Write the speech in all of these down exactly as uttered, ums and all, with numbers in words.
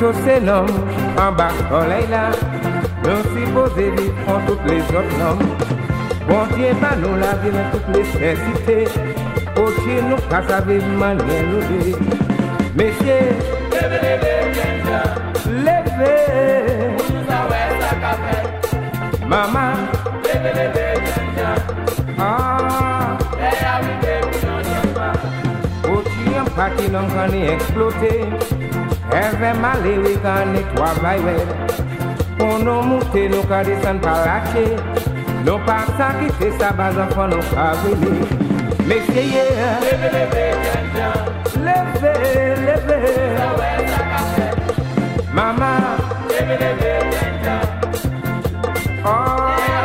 tous ces noms en bas soleil là, nous supposons vivre en toutes les autres noms. Bon Dieu, pas nous la vie dans toutes les nécessités. Pour Dieu, nous pas savoir manière nous. Messieurs, levez, levez, levez. Maman, levez, levez, ah, pour Dieu, un parti non qu'on est exploité. Elle va mal et qu'on est travaillé. Pour nous monter, nous qu'on descend par la quai. Nous pas ça quitter sa base enfant, nous pas venir. Messieurs, levez, levez, levez, levez. Maman, levez, levez, oh.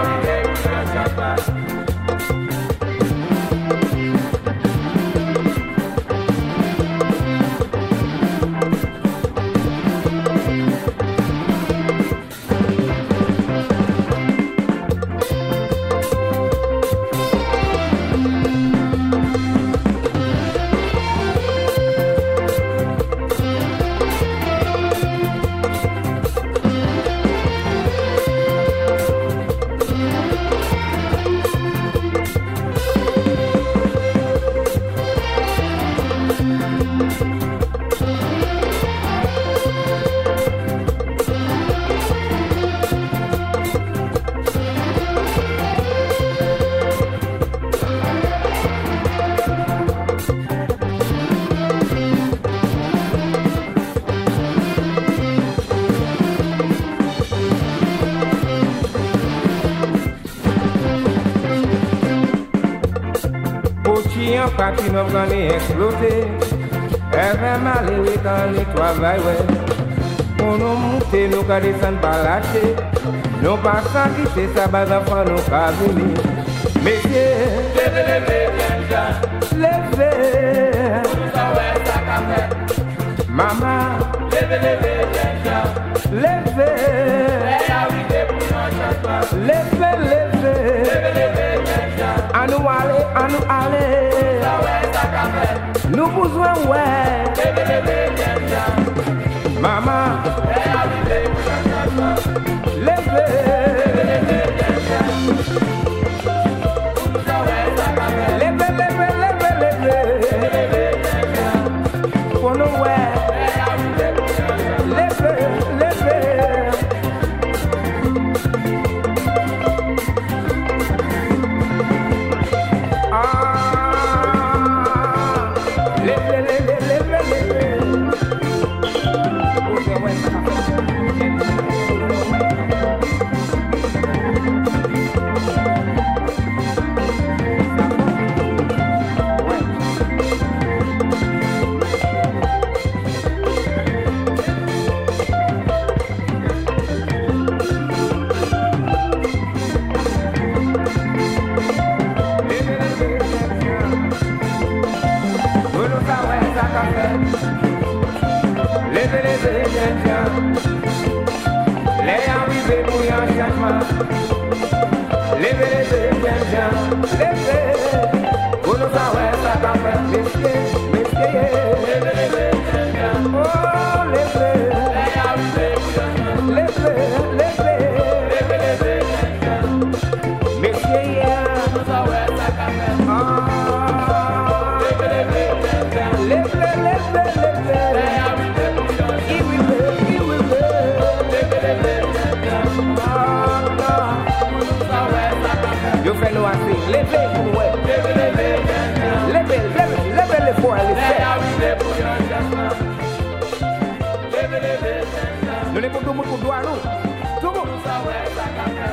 Parti nous qu'on est exploté. Elle va mal et quand on travaille. Pour nous monter, nous qu'on descend par la tête. Nous pas sans quitter sa base enfant, nous pas venir. Messieurs, levez, levez, levez. Maman, levez, levez, levez. Levez, levez. À nous aller, à nous aller. Nous besoin ouais. Maman, nous les pouvons nous pour doigt nous. Tout le monde.